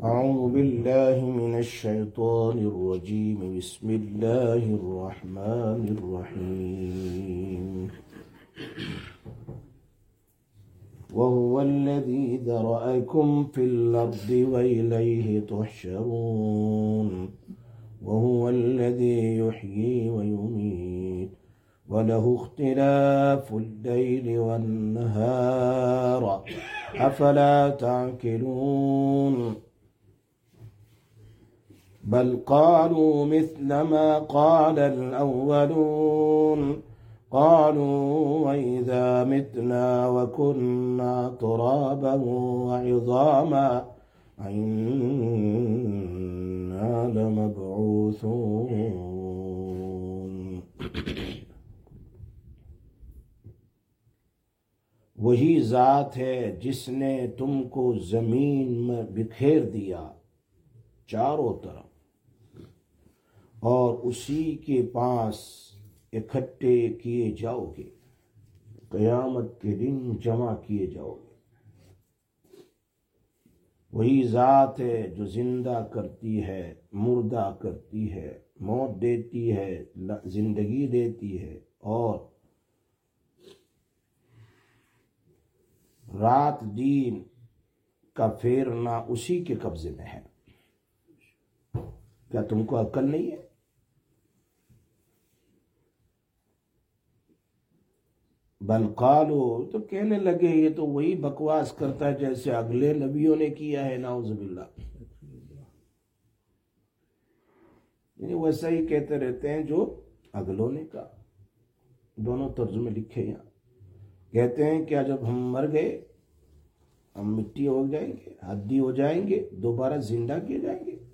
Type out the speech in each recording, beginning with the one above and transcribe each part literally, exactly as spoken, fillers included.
أعوذ بالله من الشيطان الرجيم بسم الله الرحمن الرحيم وهو الذي ذرأكم في الأرض وإليه تحشرون وهو الذي يحيي ويميت وله اختلاف الليل والنهار أفلا تعقلون بل قالوا مثل ما قال الأولون قالوا وإذا متنا وكنا ترابا وعظاما أئنا لمبعوثون. وہی ذات ہے جس نے تم کو زمین میں بکھیر دیا چاروں طرف اور اسی کے پاس اکٹھے کیے جاؤ گے، قیامت کے دن جمع کیے جاؤ گے۔ وہی ذات ہے جو زندہ کرتی ہے، مردہ کرتی ہے، موت دیتی ہے، زندگی دیتی ہے، اور رات دن کا پھیرنا اسی کے قبضے میں ہے۔ کیا تم کو عقل نہیں ہے؟ بل قالو، تو کہنے لگے یہ تو وہی بکواس کرتا ہے جیسے اگلے نبیوں نے کیا ہے، نعوذ باللہ، یعنی ویسا ہی کہتے رہتے ہیں جو اگلوں نے کہا۔ دونوں ترجمے لکھے یہاں۔ کہتے ہیں کیا جب ہم مر گئے ہم مٹی ہو جائیں گے، ہڈی ہو جائیں گے، دوبارہ زندہ کیے جائیں گے؟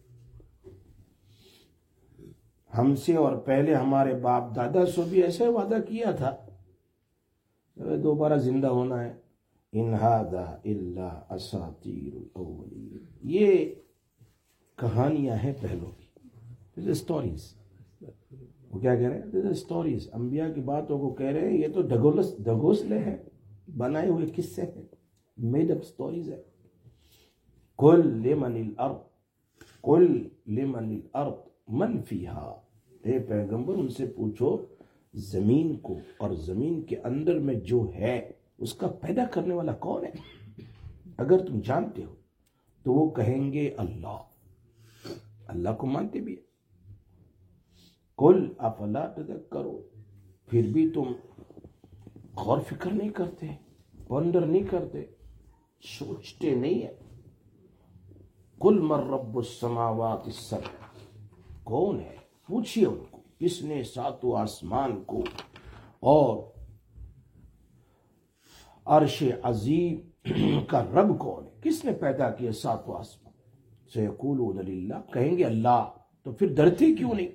ہم سے اور پہلے ہمارے باپ دادا سے بھی ایسے وعدہ کیا تھا دوبارہ زندہ ہونا ہے۔ ان ھذا الا اساطیر الاولین، یہ کہانیاں ہیں پہلوں کی، اسٹوریز۔ وہ کیا کہہ رہے ہیں؟ اسٹوریز، انبیاء کی باتوں کو کہہ رہے ہیں یہ تو ڈگولس ڈگوسلے ہیں، بنائے ہوئے قصے ہیں، میڈ اپ اسٹوریز ہے۔ قل لمن الارض قل لمن الارض من فیہا، اے پیغمبر ان سے پوچھو زمین کو اور زمین کے اندر میں جو ہے اس کا پیدا کرنے والا کون ہے؟ اگر تم جانتے ہو تو وہ کہیں گے اللہ، اللہ کو مانتے بھی ہے۔ قل افلا تذکرون، پھر بھی تم غور فکر نہیں کرتے، پونڈر نہیں کرتے، سوچتے نہیں ہیں۔ قل من رب السماوات السبع، کون ہے؟ پوچھئے ان کو کس نے ساتوں آسمان کو اور عرش عظیم کا رب کون ہے؟ کس نے پیدا کیا ساتوں آسمان؟ سیقولون للہ، کہیں گے اللہ، تو پھر ڈرتے کیوں نہیں؟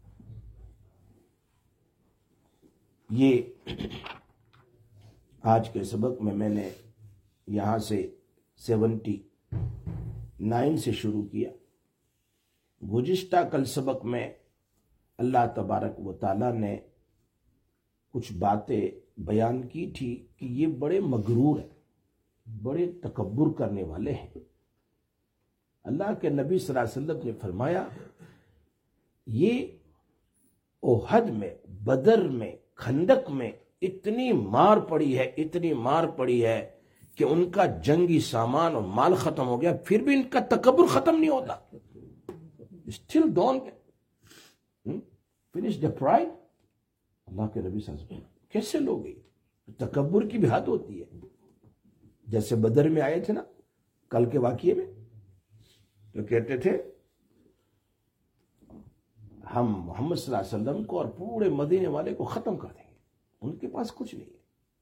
یہ آج کے سبق میں میں نے یہاں سے سیونٹی نائن سے شروع کیا۔ گزشتہ کل سبق میں اللہ تبارک و تعالیٰ نے کچھ باتیں بیان کی تھی کہ یہ بڑے مغرور ہیں، بڑے تکبر کرنے والے ہیں۔ اللہ کے نبی صلی اللہ علیہ وسلم نے فرمایا یہ احد میں، بدر میں، خندق میں اتنی مار پڑی ہے، اتنی مار پڑی ہے کہ ان کا جنگی سامان اور مال ختم ہو گیا، پھر بھی ان کا تکبر ختم نہیں ہوتا۔ Still don't finish the pride۔ اللہ کے نبی صلی اللہ علیہ وسلم کیسے لوگ گئی؟ تکبر کی بھی حد ہوتی ہے۔ جیسے بدر میں آئے تھے نا کل کے واقعے میں، تو کہتے تھے ہم محمد صلی اللہ علیہ وسلم کو اور پورے مدینے والے کو ختم کر دیں گے، ان کے پاس کچھ نہیں ہے۔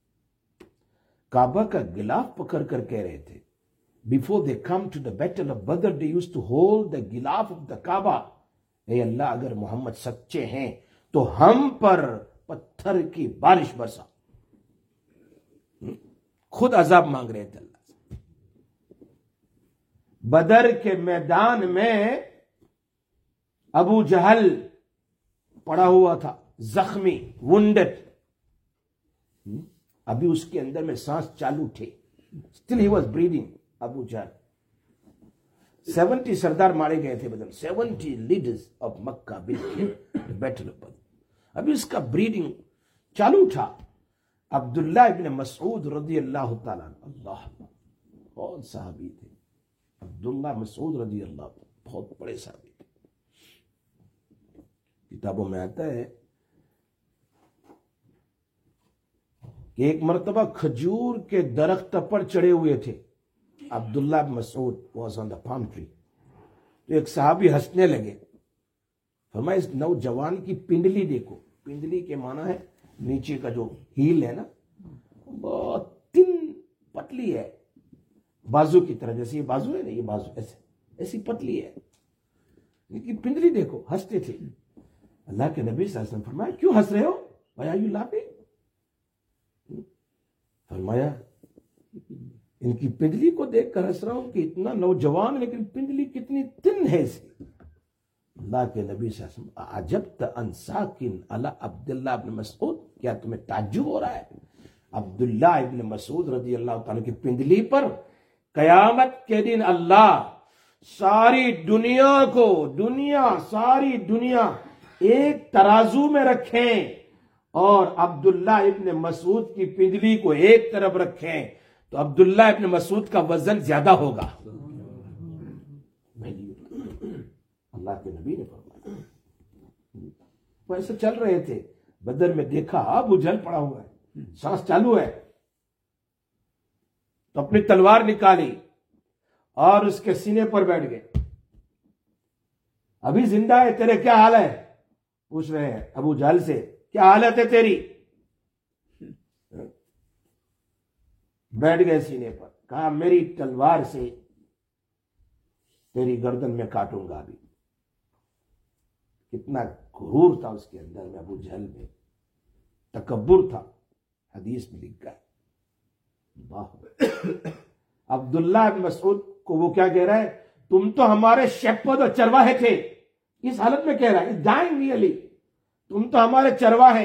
کعبہ کا غلاف پکڑ کر کہہ رہے تھے before they come to the battle of Badr they used to hold the غلاف of the Kaaba۔ اے اللہ اگر محمد سچے ہیں تو ہم پر پتھر کی بارش برسا، خود عذاب مانگ رہے تھے اللہ سے۔ بدر کے میدان میں ابو جہل پڑا ہوا تھا، زخمی، وونڈڈ، ابھی اس کے اندر میں سانس چالو تھے، still he was breathing، ابو جہل۔ سیونٹی سردار مارے گئے تھے بدر، seventy leaders of Mecca battle پر. ابھی اس کا بریڈنگ چالو تھا. عبداللہ ابن مسعود رضی اللہ تعالیٰ عنہ، اللہ بہت صحابی تھے. عبداللہ مسعود رضی اللہ عنہ بہت بڑے صحابی تھے. کتابوں میں آتا ہے کہ ایک مرتبہ کھجور کے درخت پر چڑھے ہوئے تھے. عبداللہ بن مسعود was on the palm tree. تو ایک صحابی ہنسنے لگے. فرمایا اس نوجوان کی پنڈلی دیکھو. پنڈلی کے معنی ہے نیچے کا جو ہیل ہے نا، بہت تن پتلی ہے، بازو کی طرح. جیسے یہ بازو ہے نا، یہ بازو ایسے ایسی پتلی ہے. ان کی پنڈلی دیکھو. ہنستے تھے. اللہ کے نبی صلی اللہ علیہ وسلم فرمایا کیوں ہنس رہے ہو؟ Why are you laughing؟ فرمایا ان کی پنڈلی کو دیکھ کر ہنس رہا ہوں کہ اتنا نوجوان لیکن پنڈلی کتنی تن ہے اس کی. اللہ کے نبی صلی اللہ علیہ وسلم عجبت ان ساکن علی عبداللہ ابن مسعود، کیا تمہیں تعجب ہو رہا ہے عبداللہ ابن مسعود رضی اللہ تعالیٰ کی پنڈلی پر قیامت کے دن اللہ ساری دنیا کو دنیا ساری دنیا ایک ترازو میں رکھیں اور عبداللہ ابن مسعود کی پنڈلی کو ایک طرف رکھیں تو عبداللہ ابن مسعود کا وزن زیادہ ہوگا. اللہ کے نبی نے فرمایا. وہ ایسے چل رہے تھے. بدر میں دیکھا ابو جہل پڑا ہوا ہے، سانس چالو ہے، تو اپنی تلوار نکالی اور اس کے سینے پر بیٹھ گئے. ابھی زندہ ہے، تیرے کیا حال ہے؟ پوچھ رہے ہیں ابو جہل سے، کیا حالت ہے تیری؟ بیٹھ گئے سینے پر. کہا میری تلوار سے تیری گردن میں کاٹوں گا. ابھی کتنا غرور تھا اس کے اندر میں، ابو جہل میں تکبر تھا. حدیث میں لکھا ہے. عبداللہ بن مسعود کو وہ کیا کہہ رہا ہے؟ تم تو ہمارے شیپرد اور چرواہے تھے. اس حالت میں کہہ رہا ہے ڈائنگ ریئلی، تم تو ہمارے چرواہے.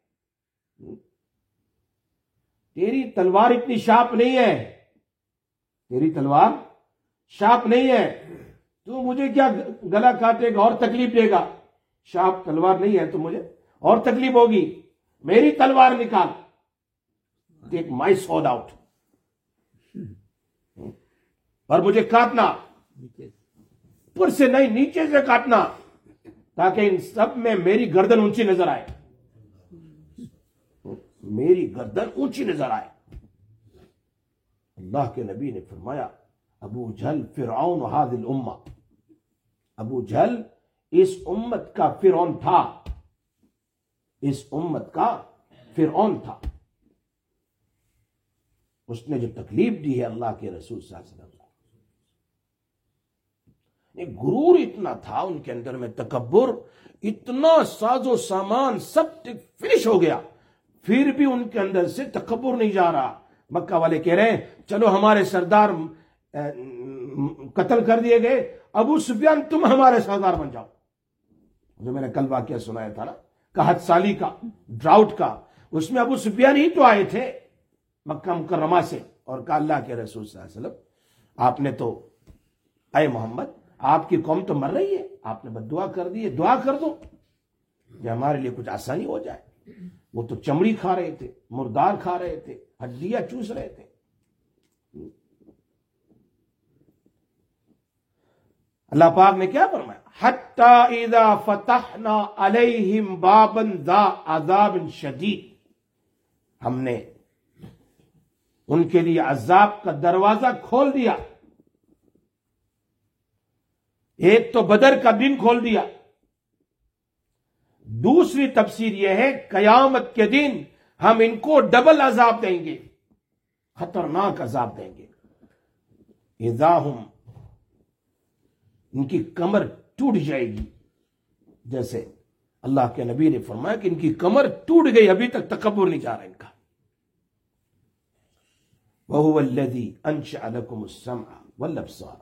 تیری تلوار اتنی شارپ نہیں ہے، تیری تلوار شارپ نہیں ہے. تو مجھے کیا گلا کاٹے گا اور تکلیف دے گا؟ شارپ تلوار نہیں ہے تو مجھے اور تکلیف ہوگی. میری تلوار نکال. ٹیک مائی سورڈ آؤٹ اور مجھے کاٹنا. اوپر سے نہیں، نیچے سے کاٹنا، تاکہ ان سب میں میری گردن اونچی نظر آئے. میری گردن اونچی نظر آئے. اللہ کے نبی نے فرمایا ابو جہل فرعون هذه الامہ. ابو جہل اس امت کا فرعون تھا، اس امت کا فرعون تھا. اس نے جو تکلیف دی ہے اللہ کے رسول صلی اللہ علیہ وسلم، غرور اتنا تھا ان کے اندر میں، تکبر اتنا، ساز و سامان سب فنش ہو گیا، پھر بھی ان کے اندر سے تکبر نہیں جا رہا. مکہ والے کہہ رہے ہیں چلو ہمارے سردار قتل کر دیے گئے، ابو سفیان تم ہمارے سردار بن جاؤ. جو میں نے کل واقعہ سنایا تھا نا، قحط سالی کا، ڈراؤٹ کا، اس میں ابو سفیان ہی تو آئے تھے مکہ مکرمہ سے اور کہا اللہ کے رسول صلی اللہ علیہ وسلم آپ نے تو، اے محمد آپ کی قوم تو مر رہی ہے، آپ نے بد دعا کر دی ہے، دعا کر دو کہ ہمارے لیے کچھ آسانی ہو جائے. وہ تو چمڑی کھا رہے تھے، مردار کھا رہے تھے، ہڈیاں چوس رہے تھے. اللہ پاک نے کیا فرمایا؟ حتی اذا فتحنا علیہم بابا ذا عذاب شدید. ہم نے ان کے لیے عذاب کا دروازہ کھول دیا. ایک تو بدر کا دن کھول دیا، دوسری تفسیر یہ ہے قیامت کے دن ہم ان کو ڈبل عذاب دیں گے، خطرناک عذاب دیں گے. اذا ہم، ان کی کمر ٹوٹ جائے گی. جیسے اللہ کے نبی نے فرمایا کہ ان کی کمر ٹوٹ گئی، ابھی تک تکبر نہیں جا رہا ان کا. وَهُوَ الَّذِي أَنشَأَ لَكُمُ السَّمْعَ وَالْأَبْصَارَ.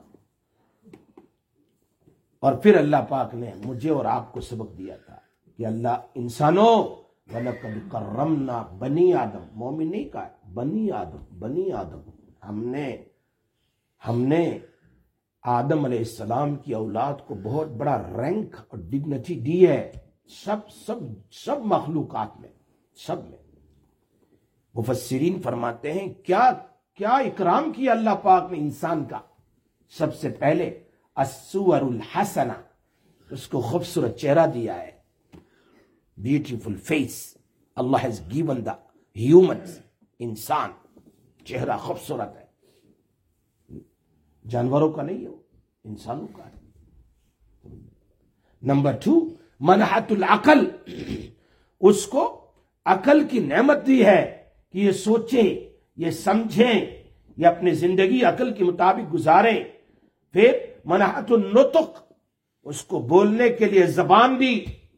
اور پھر اللہ پاک نے مجھے اور آپ کو سبق دیا تھا کہ اللہ انسانوں وَلَقَدْ كَرَّمْنَا بنی آدم، مومن نہیں کہا، بنی آدم، بنی آدم، ہم نے ہم نے آدم علیہ السلام کی اولاد کو بہت بڑا رینک اور ڈگنیٹی دی ہے سب سب سب مخلوقات میں، سب میں۔ مفسرین فرماتے ہیں کیا کیا اکرام کیا اللہ پاک نے انسان کا؟ سب سے پہلے الصور الحسنہ، اس کو خوبصورت چہرہ دیا ہے، بیوٹیفل فیس۔ اللہ ہیز گیون دا ہیومنز، انسان چہرہ خوبصورت ہے، جانوروں کا نہیں ہے، وہ انسانوں کا ہے۔ نمبر ٹو منحت العقل، اس کو عقل کی نعمت دی ہے کہ یہ سوچے، یہ سمجھیں، یہ اپنی زندگی عقل کے مطابق گزاریں۔ پھر منحت النطق، اس کو بولنے کے لیے زبان دی۔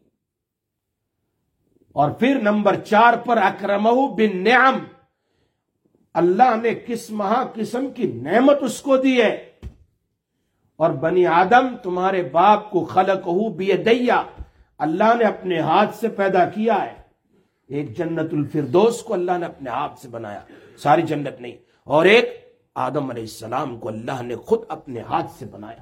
اور پھر نمبر چار پر اکرمہ بالنعم، اللہ نے قسم قسم کی نعمت اس کو دی ہے۔ اور بنی آدم تمہارے باپ کو خلقہ بیدیہ، اللہ نے اپنے ہاتھ سے پیدا کیا ہے۔ ایک جنت الفردوس کو اللہ نے اپنے ہاتھ سے بنایا، ساری جنت نہیں، اور ایک آدم علیہ السلام کو اللہ نے خود اپنے ہاتھ سے بنایا۔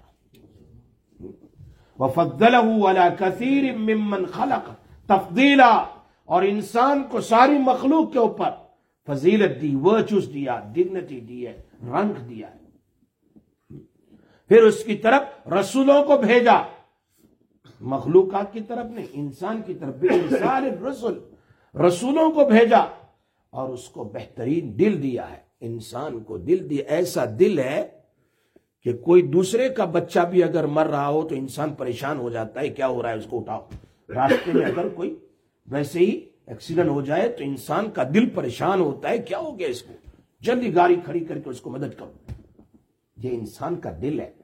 وَفَضَّلَهُ عَلَى كَثِيرٍ مِّمَّنْ خَلَقَ تَفْضِيلًا، اور انسان کو ساری مخلوق کے اوپر فضیلت دی، ورچوز دیا، ڈگنیٹی دی ہے، رنک دیا ہے۔ پھر اس کی طرف رسولوں کو بھیجا، مخلوقات کی طرف نہیں، انسان کی طرف، بِإِرْسَالِ الرُّسُلِ، رسولوں کو بھیجا، اور اس کو بہترین دل دیا ہے۔ انسان کو دل دیا، ایسا دل ہے کہ کوئی دوسرے کا بچہ بھی اگر مر رہا ہو تو انسان پریشان ہو جاتا ہے، کیا ہو رہا ہے، اس کو اٹھاؤ۔ راستے میں اگر کوئی ویسے ہی ایکسیڈنٹ ہو جائے تو انسان کا دل پریشان ہوتا ہے، کیا ہو گیا اس کو، جلدی گاڑی کھڑی کر کے اس کو مدد کرو۔ یہ انسان کا دل ہے۔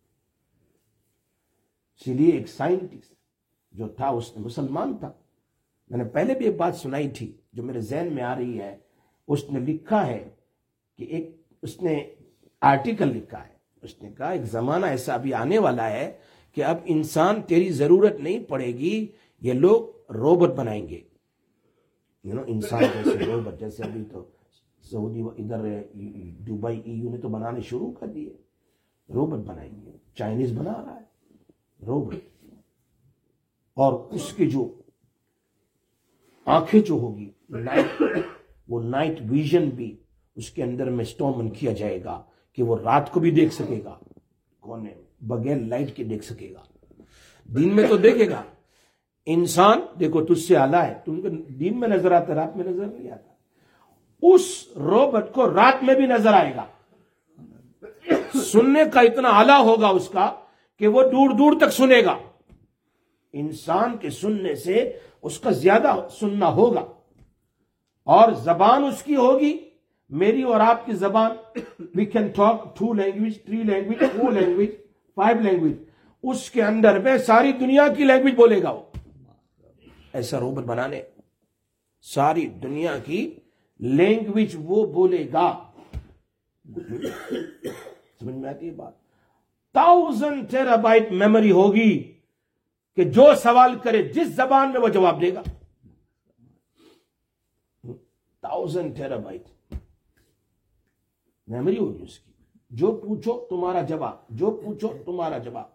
اسی لیے ایک سائنٹسٹ جو تھا، اس نے مسلمان تھا، میں نے پہلے بھی ایک بات سنائی تھی جو میرے ذہن میں آ رہی ہے، اس نے لکھا ہے کہ ایک اس نے آرٹیکل لکھا ہے، اس نے کہا ایک زمانہ ایسا ابھی آنے والا ہے کہ اب انسان تیری ضرورت نہیں پڑے گی، یہ لوگ روبوٹ بنائیں گے، یو نو انسان جیسے روبوٹ، جیسے ابھی تو سعودی ادھر دبئی ای یو نے تو بنانے شروع کر دیے، روبوٹ بنائیں گے، چائنیز بنا رہا ہے روبوٹ، اور اس کی جو آنکھیں جو ہوگی نائٹ، وہ نائٹ ویژن بھی اس کے اندر میں اسٹورمن کیا جائے گا کہ وہ رات کو بھی دیکھ سکے گا، کونے بغیر لائٹ کے دیکھ سکے گا، دن میں تو دیکھے گا۔ انسان دیکھو تجھ سے اعلیٰ ہے، تم کو دن میں نظر آتا، رات میں نظر نہیں آتا، اس روبوٹ کو رات میں بھی نظر آئے گا، سننے کا اتنا اعلیٰ ہوگا اس کا کہ وہ دور دور تک سنے گا، انسان کے سننے سے اس کا زیادہ سننا ہوگا، اور زبان اس کی ہوگی میری اور آپ کی زبان، we can talk two language, three language, four language, five language, اس کے اندر میں ساری دنیا کی لینگویج بولے گا وہ، ایسا روبوٹ بنانے، ساری دنیا کی لینگویج وہ بولے گا۔ سمجھ میں آتی ہے بات؟ تاؤزنڈ ٹیرا بائٹ میموری ہوگی کہ جو سوال کرے جس زبان میں وہ جواب دے گا، تاؤزنڈ ٹیرا بائٹ میموری ہوگی اس کی، جو پوچھو تمہارا جواب، جو پوچھو تمہارا جواب،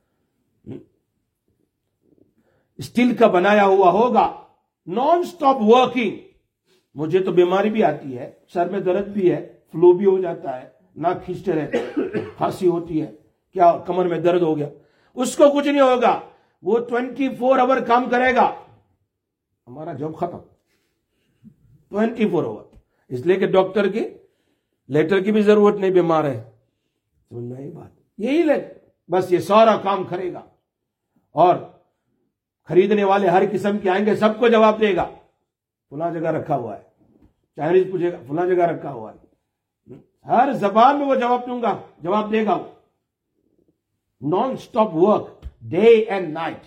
اسٹیل کا بنایا ہوا ہوگا، نان سٹاپ ورکنگ۔ مجھے تو بیماری بھی آتی ہے، سر میں درد بھی ہے، فلو بھی ہو جاتا ہے، ناک کھینچتے رہتے، کھانسی ہوتی ہے، کیا کمر میں درد ہو گیا، اس کو کچھ نہیں ہوگا، وہ ٹوینٹی فور آور کام کرے گا، ہمارا جاب ختم، ٹوینٹی فور آور، اس لیے کہ ڈاکٹر کی لیٹر کی بھی ضرورت نہیں، بیمار ہے، سمجھنا یہ بات، یہی لے بس یہ سارا کام کرے گا، اور خریدنے والے ہر قسم کے آئیں گے، سب کو جواب دے گا، فلاں جگہ رکھا ہوا ہے، چائنیز پوچھے گا فلاں جگہ رکھا ہوا ہے، ہر زبان میں وہ جواب دوں گا، جواب دے گا، وہ non stop work day and night.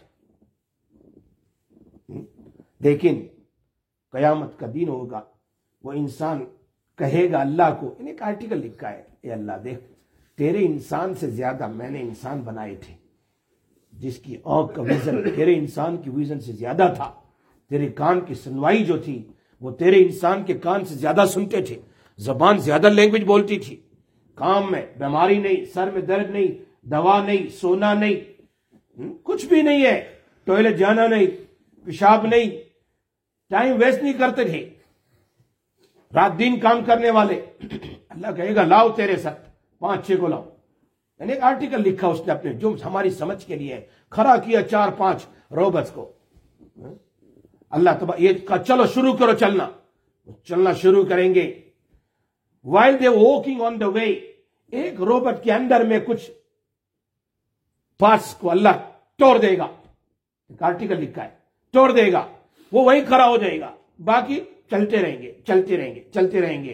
لیکن قیامت کا دن ہوگا، وہ انسان کہے گا اللہ کو، انہیں ایک آرٹیکل لکھا ہے، اے اللہ دیکھ تیرے انسان سے زیادہ میں نے انسان بنائے تھے، جس کی آنکھ کا ویژن تیرے انسان کی ویژن سے زیادہ تھا، تیرے کان کی سنوائی جو تھی وہ تیرے انسان کے کان سے زیادہ سنتے تھے، زبان زیادہ لینگویج بولتی تھی، کام میں بیماری نہیں، سر میں درد نہیں، दवा नहीं, सोना नहीं, कुछ भी नहीं है, टॉयलेट जाना नहीं, पेशाब नहीं, टाइम वेस्ट नहीं करते थे, रात दिन काम करने वाले। अल्लाह कहेगा लाओ तेरे साथ पांच छह को लाओ। मैंने एक आर्टिकल लिखा उसने अपने, जो हमारी समझ के लिए है, खड़ा किया चार पांच रोबोट्स को। अल्लाह तबा ये कहा चलो शुरू करो चलना, चलना शुरू करेंगे। While they walking on the way, एक रोबोट के अंदर में कुछ पार्ट्स को अल्लाह तोड़ देगा, एक आर्टिकल लिखा है, तोड़ देगा, वो वहीं खड़ा हो जाएगा, बाकी चलते रहेंगे चलते रहेंगे चलते रहेंगे।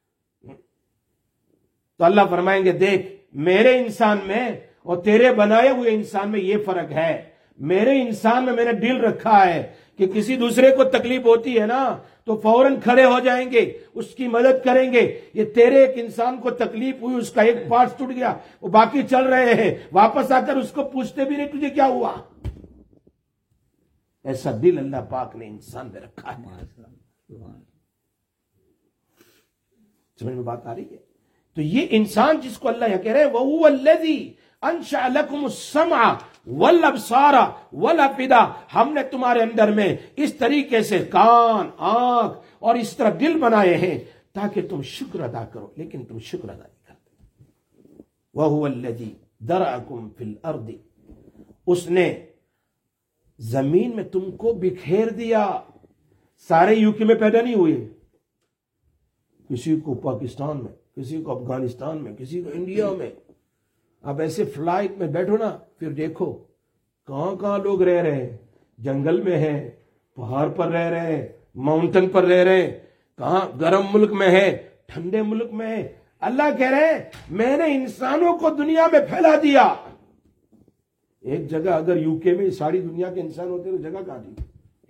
तो अल्लाह फरमाएंगे देख मेरे इंसान में और तेरे बनाए हुए इंसान में ये फर्क है। मेरे इंसान में मैंने दिल रखा है कि किसी दूसरे को तकलीफ होती है ना तो फौरन खड़े हो जाएंगे, उसकी मदद करेंगे। ये तेरे एक इंसान को तकलीफ हुई, उसका एक पार्ट टूट गया, वो बाकी चल रहे हैं, वापस आकर उसको पूछते भी नहीं तुझे क्या हुआ। ऐसा दिल अल्लाह पाक ने इंसान में रखा है। समझ में बात आ रही है? तो ये इंसान जिसको अल्लाह यह कह रहे हैं वहु अल्लज़ी अंशअ लकुमुस्समअ वल अब्सारा वल अफिदा, हमने तुम्हारे अंदर में इस तरीके से कान, आंख और इस तरह दिल बनाए हैं ताकि तुम शुक्र अदा करो, लेकिन तुम शुक्र अदा नहीं करते। वहु अल्लज़ी दरअकुम फिल अर्दि, उसने जमीन में तुमको बिखेर दिया। सारे यूके में पैदा नहीं हुए, किसी को पाकिस्तान में, किसी को अफगानिस्तान में, किसी को इंडिया में। आप ऐसे फ्लाइट में बैठो ना, फिर देखो कहां कहां लोग रह रहे हैं, जंगल में है, पहाड़ पर रह रहे हैं, माउंटेन पर रह रहे हैं, कहां गर्म मुल्क में है, ठंडे मुल्क में है। अल्लाह कह रहे हैं मैंने इंसानों को दुनिया में फैला दिया। एक जगह अगर यूके में सारी दुनिया के इंसान होते तो जगह कहां थी?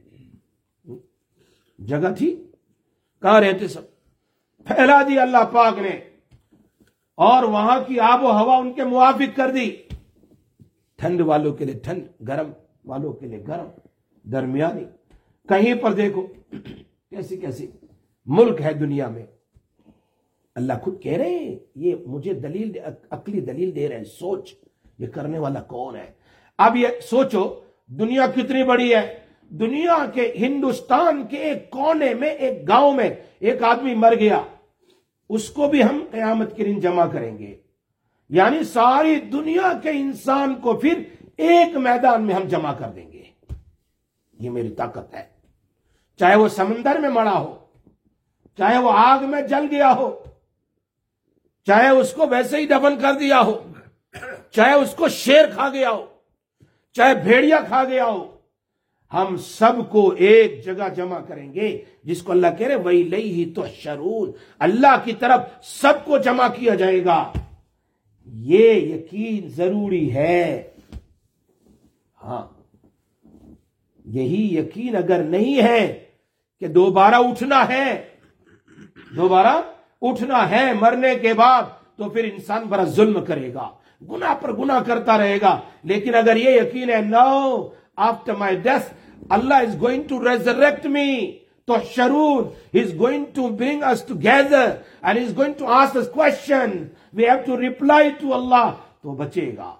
जगह थी? कहां रहते सब? फैला दी अल्लाह पाक ने, और वहां की आबो हवा उनके मुआफिक कर दी। ठंड वालों के लिए ठंड, गर्म वालों के लिए गर्म, दरमियानी। कहीं पर देखो कैसी कैसी मुल्क है दुनिया में। अल्लाह खुद कह रहे हैं, ये मुझे दलील, अकली दलील दे रहे हैं, सोच ये करने वाला कौन है। अब ये सोचो दुनिया कितनी बड़ी है। दुनिया के हिंदुस्तान के एक कोने में, एक गांव में एक आदमी मर गया, उसको भी हम कयामत के दिन जमा करेंगे। यानी सारी दुनिया के इंसान को फिर एक मैदान में हम जमा कर देंगे। ये मेरी ताकत है। चाहे वो समंदर में मरा हो, चाहे वो आग में जल गया हो, चाहे उसको वैसे ही दफन कर दिया हो, चाहे उसको शेर खा गया हो, चाहे भेड़िया खा गया हो, हम सबको एक जगह जमा करेंगे, जिसको अल्लाह कह रहे वही लई ही तो शरून, अल्लाह की तरफ सबको जमा किया जाएगा। ये यकीन जरूरी है। हां, यही यकीन अगर नहीं है कि दोबारा उठना है, दोबारा उठना है मरने के बाद, तो फिर इंसान बड़ा जुल्म करेगा, गुनाह पर गुनाह करता रहेगा। लेकिन अगर ये यकीन है no after my death Allah is going to resurrect me, tuhsharun, he is going to bring us together and he is going to ask us question, we have to reply to Allah, तो बचेगा।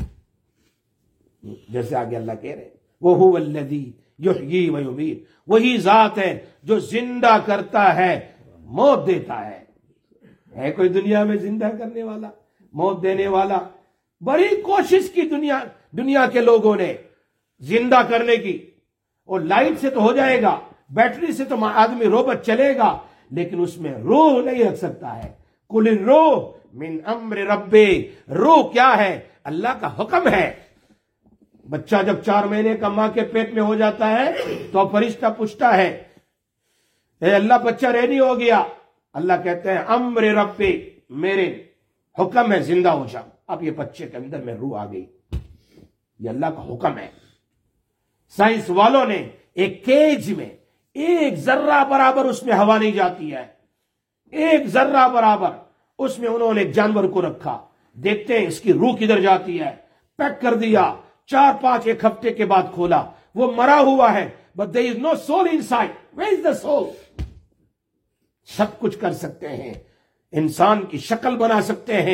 जैसे आगे अल्लाह कह रहे वो हुवल्लज़ी युहयी व युमीत, वही जात है जो जिंदा करता है, मौत देता है। है कोई दुनिया में जिंदा करने वाला, मौत देने वाला? बड़ी कोशिश की दुनिया दुनिया के लोगों ने जिंदा करने की, और लाइट से तो हो जाएगा, बैटरी से तो आदमी रोबोट चलेगा, लेकिन उसमें रूह नहीं रख सकता है। कुल रूह मिन अम्र रब्बे, रूह क्या है? अल्लाह का हुक्म है। बच्चा जब चार महीने का मां के पेट में हो जाता है तो फरिश्ता पूछता है ए अल्लाह बच्चा रेडी हो गया? अल्लाह कहते हैं अम्र रब्बे, मेरे हुक्म है जिंदा हो जा। अब ये बच्चे के अंदर में रूह आ गई, ये अल्लाह का हुक्म है। साइंस वालों ने एक केज में एक जर्रा बराबर उसमें हवा नहीं जाती है, एक जर्रा बराबर उसमें उन्होंने एक जानवर को रखा, देखते हैं इसकी रूह किधर जाती है। पैक कर दिया, चार पांच एक हफ्ते के बाद खोला, वो मरा हुआ है, but there is no soul inside. Where is the soul? सब कुछ कर सकते हैं, इंसान की शक्ल बना सकते हैं,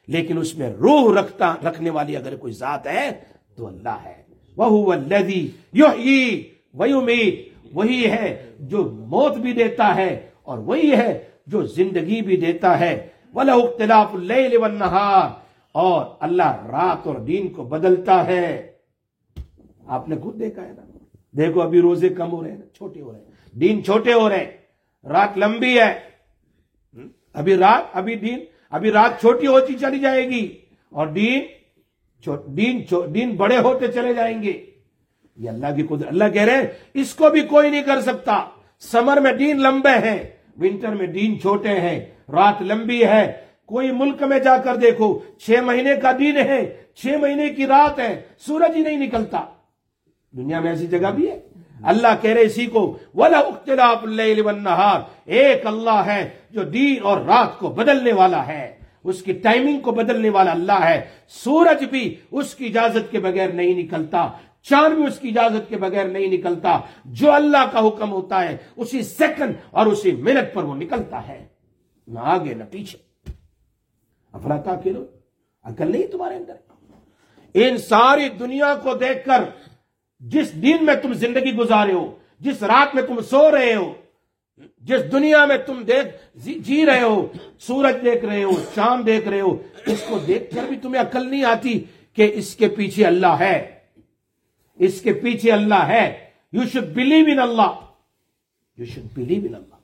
لیکن اس میں روح رکھتا رکھنے والی اگر کوئی ذات ہے تو اللہ ہے. وَهُوَ الَّذِي يُحْيِي وَيُمِيتُ, وہی ہے جو موت بھی دیتا ہے اور وہی ہے جو زندگی بھی دیتا ہے. وَلَهُ اخْتِلَافُ اللَّيْلِ وَالنَّهَارِ, اور اللہ رات اور دن کو بدلتا ہے. آپ نے خود دیکھا ہے نا, دیکھو ابھی روزے کم ہو رہے ہیں, چھوٹے ہو رہے ہیں, دن چھوٹے ہو رہے ہیں, رات لمبی ہے. ابھی رات ابھی دن ابھی رات چھوٹی ہوتی چلی جائے گی اور دن دن دن بڑے ہوتے چلے جائیں گے. یہ اللہ کی قدرت. اللہ کہہ رہے ہیں اس کو بھی کوئی نہیں کر سکتا. سمر میں دن لمبے ہیں, ونٹر میں دن چھوٹے ہیں, رات لمبی ہے. کوئی ملک میں جا کر دیکھو, چھ مہینے کا دن ہے, چھ مہینے کی رات ہے, سورج ہی نہیں نکلتا. دنیا میں ایسی جگہ بھی ہے. اللہ کہہ رہے اسی کو وَلَا اخْتِلَافُ اللَّيْلِ وَالنَّهَارِ, ایک اللہ ہے جو دن اور رات کو بدلنے والا ہے, اس کی ٹائمنگ کو بدلنے والا اللہ ہے. سورج بھی اس کی اجازت کے بغیر نہیں نکلتا, چاند بھی اس کی اجازت کے بغیر نہیں نکلتا. جو اللہ کا حکم ہوتا ہے اسی سیکنڈ اور اسی منٹ پر وہ نکلتا ہے, نہ آگے نہ پیچھے. افلا تاقلون, عقل نہیں تمہارے اندر؟ ان ساری دنیا کو دیکھ کر, جس دن میں تم زندگی گزارے ہو, جس رات میں تم سو رہے ہو, جس دنیا میں تم دیکھ جی رہے ہو, سورج دیکھ رہے ہو, چاند دیکھ رہے ہو, اس کو دیکھ کر بھی تمہیں عقل نہیں آتی کہ اس کے پیچھے اللہ ہے, اس کے پیچھے اللہ ہے. یو شوڈ بلیو ان اللہ, یو شوڈ بلیو ان اللہ.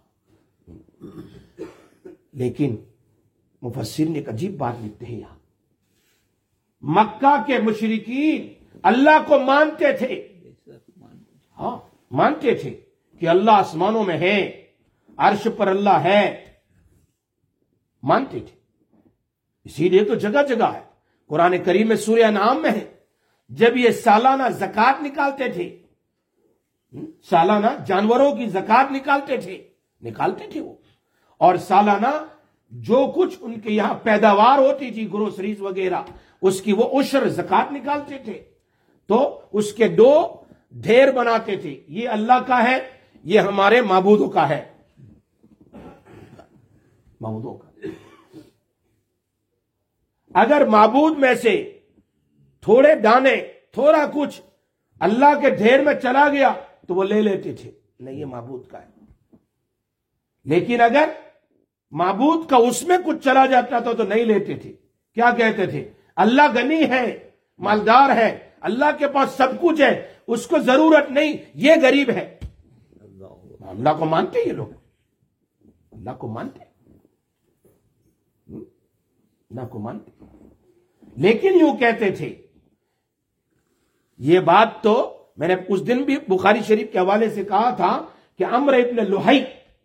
لیکن مفسر نے ایک عجیب بات لکھتے ہیں یہاں, مکہ کے مشرکین اللہ کو مانتے تھے, ہاں مانتے تھے کہ اللہ آسمانوں میں ہے, عرش پر اللہ ہے, مانتے تھے. اسی لیے تو جگہ جگہ ہے. قرآن کریم میں سورہ انعام میں ہے, جب یہ سالانہ زکات نکالتے تھے, سالانہ جانوروں کی زکات نکالتے تھے نکالتے تھے وہ, اور سالانہ جو کچھ ان کے یہاں پیداوار ہوتی تھی گروسریز وغیرہ, اس کی وہ عشر زکات نکالتے تھے. تو اس کے دو ڈھیر بناتے تھے, یہ اللہ کا ہے, یہ ہمارے معبودوں کا ہے, معبودوں کا. اگر معبود میں سے تھوڑے دانے, تھوڑا کچھ اللہ کے ڈھیر میں چلا گیا تو وہ لے لیتے تھے, نہیں یہ معبود کا ہے. لیکن اگر معبود کا اس میں کچھ چلا جاتا تھا تو نہیں لیتے تھے. کیا کہتے تھے؟ اللہ غنی ہے, مالدار ہے, اللہ کے پاس سب کچھ ہے, اس کو ضرورت نہیں, یہ غریب ہے. اللہ کو مانتے یہ لوگ, اللہ کو مانتے, اللہ کو مانتے. لیکن یوں کہتے تھے, یہ بات تو میں نے اس دن بھی بخاری شریف کے حوالے سے کہا تھا کہ عمر ابن لوہی,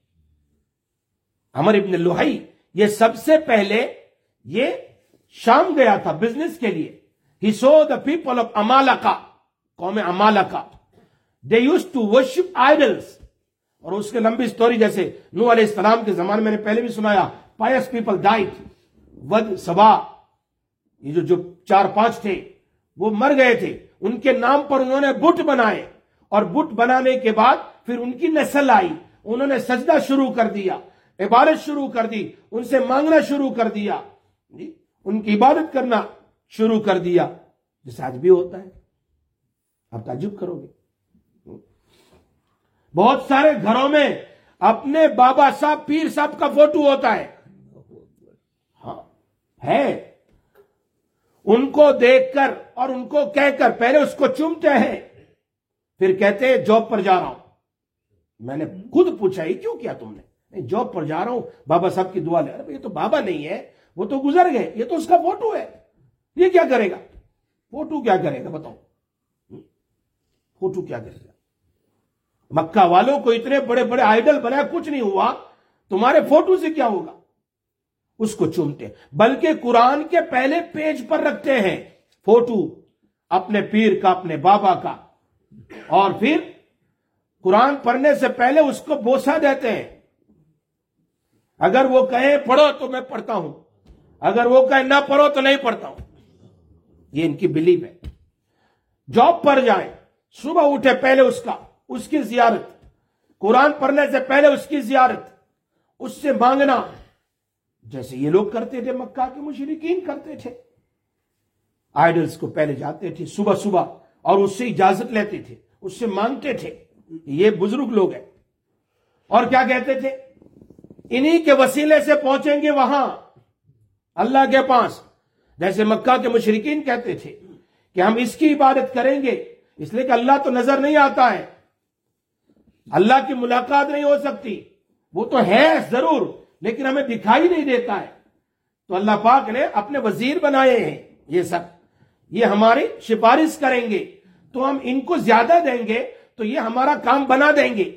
عمر ابن لوہی یہ سب سے پہلے یہ شام گیا تھا بزنس کے لیے. He saw the people of Amalekah, قوم امالکا, they used to worship idols. اور اس کے لمبی سٹوری جیسے نوح علیہ السلام کے زمانے میں نے پہلے بھی سنایا, pious people died. ود سبا, یہ جو جو چار پانچ تھے وہ مر گئے تھے, ان کے نام پر انہوں نے بت بنائے, اور بت بنانے کے بعد پھر ان کی نسل آئی, انہوں نے سجدہ شروع کر دیا, عبادت شروع کر دی, ان سے مانگنا شروع کر دیا, ان کی عبادت کرنا شروع کر دیا, جیسے آج بھی ہوتا ہے. آپ تعجب کرو گے, بہت سارے گھروں میں اپنے بابا صاحب پیر صاحب کا فوٹو ہوتا ہے, ہاں ہے, ان کو دیکھ کر اور ان کو کہہ کر پہلے اس کو چومتے ہیں, پھر کہتے ہیں جاب پر جا رہا ہوں. میں نے خود پوچھا ہی کیوں کیا تم نے؟ جاب پر جا رہا ہوں, بابا صاحب کی دعا لے. یہ تو بابا نہیں ہے, وہ تو گزر گئے, یہ تو اس کا فوٹو ہے, یہ کیا کرے گا؟ فوٹو کیا کرے گا بتاؤ, فوٹو کیا کرے گا؟ مکہ والوں کو اتنے بڑے بڑے آئیڈل بنایا, کچھ نہیں ہوا, تمہارے فوٹو سے کیا ہوگا؟ اس کو چومتے, بلکہ قرآن کے پہلے پیج پر رکھتے ہیں فوٹو اپنے پیر کا, اپنے بابا کا, اور پھر قرآن پڑھنے سے پہلے اس کو بوسہ دیتے ہیں. اگر وہ کہیں پڑھو تو میں پڑھتا ہوں, اگر وہ کہیں نہ پڑھو تو نہیں پڑھتا ہوں. یہ ان کی بلیف ہے. جاب پر جائیں, صبح اٹھے پہلے اس کا اس کی زیارت, قرآن پڑھنے سے پہلے اس کی زیارت, اس سے مانگنا, جیسے یہ لوگ کرتے تھے، مکہ کے مشرکین کرتے تھے. آئیڈلز کو پہلے جاتے تھے صبح صبح اور اس سے اجازت لیتے تھے، اس سے مانگتے تھے. یہ بزرگ لوگ ہیں. اور کیا کہتے تھے؟ انہی کے وسیلے سے پہنچیں گے وہاں اللہ کے پاس. جیسے مکہ کے مشرکین کہتے تھے کہ ہم اس کی عبادت کریں گے اس لیے کہ اللہ تو نظر نہیں آتا ہے، اللہ کی ملاقات نہیں ہو سکتی، وہ تو ہے ضرور لیکن ہمیں دکھائی نہیں دیتا ہے. تو اللہ پاک نے اپنے وزیر بنائے ہیں. یہ سب یہ ہماری سفارش کریں گے تو ہم ان کو زیادہ دیں گے تو یہ ہمارا کام بنا دیں گے.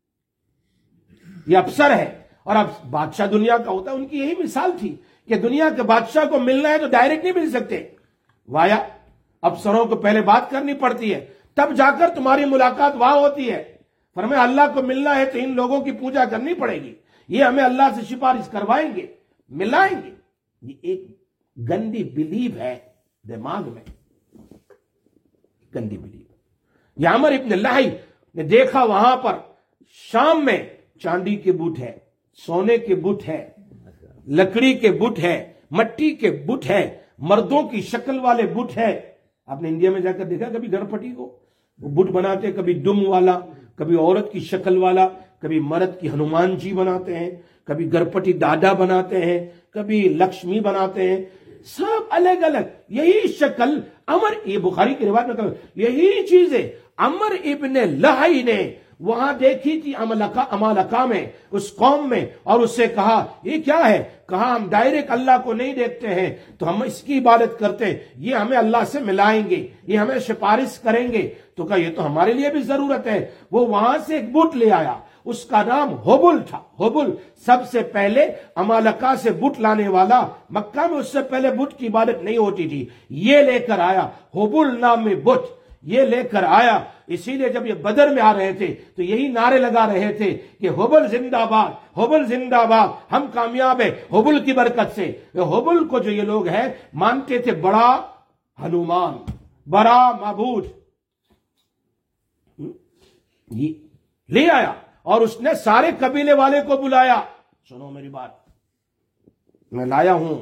یہ افسر ہے. اور اب بادشاہ دنیا کا ہوتا ہے، ان کی یہی مثال تھی کہ دنیا کے بادشاہ کو ملنا ہے تو ڈائریکٹ نہیں مل سکتے، وایا افسروں کو پہلے بات کرنی پڑتی ہے تب جا کر تمہاری ملاقات وہاں ہوتی ہے. فرمایا اللہ کو ملنا ہے تو ان لوگوں کی پوجا کرنی پڑے گی، یہ ہمیں اللہ سے سفارش کروائیں گے، ملائیں گے. یہ ایک گندی بلیو ہے دماغ میں، گندی بلیو. یہ عمر ابن لہی نے دیکھا وہاں پر شام میں چاندی کے بت ہے، سونے کے بت ہے، لکڑی کے بت ہے، مٹی کے بت ہے، مردوں کی شکل والے بت ہے. آپ نے انڈیا میں جا کر دیکھا کبھی گنپتی کو؟ وہ بت بناتے، کبھی ڈم والا، کبھی عورت کی شکل والا، کبھی مرد کی ہنومان جی بناتے ہیں، کبھی گنپتی دادا بناتے ہیں، کبھی لکشمی بناتے ہیں، سب الگ الگ. یہی شکل عمر، یہ بخاری کی روایت میں یہی چیزیں عمر ابن لہی نے وہاں دیکھی تھی امالکا امالکا میں، اس قوم میں، اور اس سے کہا یہ کیا ہے؟ کہا ہم ڈائریکٹ اللہ کو نہیں دیکھتے ہیں تو ہم اس کی عبادت کرتے ہیں، یہ ہمیں اللہ سے ملائیں گے، یہ ہمیں سفارش کریں گے. تو کہا یہ تو ہمارے لیے بھی ضرورت ہے. وہ وہاں سے ایک بت لے آیا، اس کا نام ہوبل تھا. ہوبل سب سے پہلے امالکا سے بت لانے والا. مکہ میں اس سے پہلے بت کی عبادت نہیں ہوتی تھی. یہ لے کر آیا ہوبل نام میں بت، یہ لے کر آیا. اسی لیے جب یہ بدر میں آ رہے تھے تو یہی نعرے لگا رہے تھے کہ ہوبل زندہ باد، ہوبل زندہ باد، ہم کامیاب ہیں ہوبل کی برکت سے. ہوبل کو جو یہ لوگ ہیں مانتے تھے بڑا ہنومان، بڑا معبود. یہ لے آیا اور اس نے سارے قبیلے والے کو بلایا. سنو میری بات، میں لایا ہوں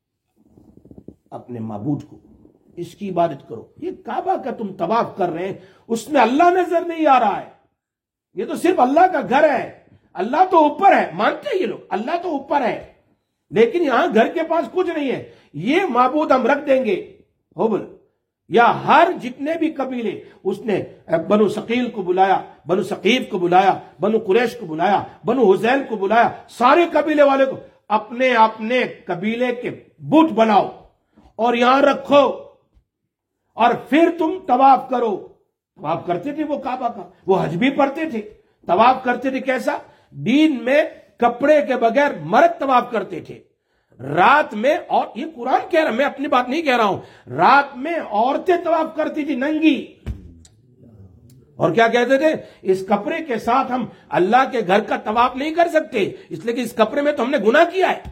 اپنے معبود کو، اس کی عبادت کرو. یہ کعبہ کا تم طواف کر رہے ہیں، اس میں اللہ نظر نہیں آ رہا ہے، یہ تو صرف اللہ کا گھر ہے. اللہ تو اوپر ہے، مانتے ہیں یہ لوگ اللہ تو اوپر ہے لیکن یہاں گھر کے پاس کچھ نہیں ہے. یہ معبود ہم رکھ دیں گے ہوبل. یا ہر جتنے بھی قبیلے، اس نے بنو ثقیل کو بلایا، بنو ثقیف کو بلایا، بنو قریش کو بلایا، بنو حذیل کو بلایا، سارے قبیلے والے کو اپنے اپنے قبیلے کے بت بناؤ اور یہاں رکھو اور پھر تم طواف کرو. طواف کرتے تھے وہ کعبہ کا، وہ حج بھی پڑھتے تھے، طواف کرتے تھے. کیسا؟ دین میں کپڑے کے بغیر مرد طواف کرتے تھے، رات میں. اور یہ قرآن کہہ رہا، میں اپنی بات نہیں کہہ رہا ہوں، رات میں عورتیں طواف کرتی تھی ننگی. اور کیا کہتے تھے؟ اس کپڑے کے ساتھ ہم اللہ کے گھر کا طواف نہیں کر سکتے اس لیے کہ اس کپڑے میں تو ہم نے گناہ کیا ہے.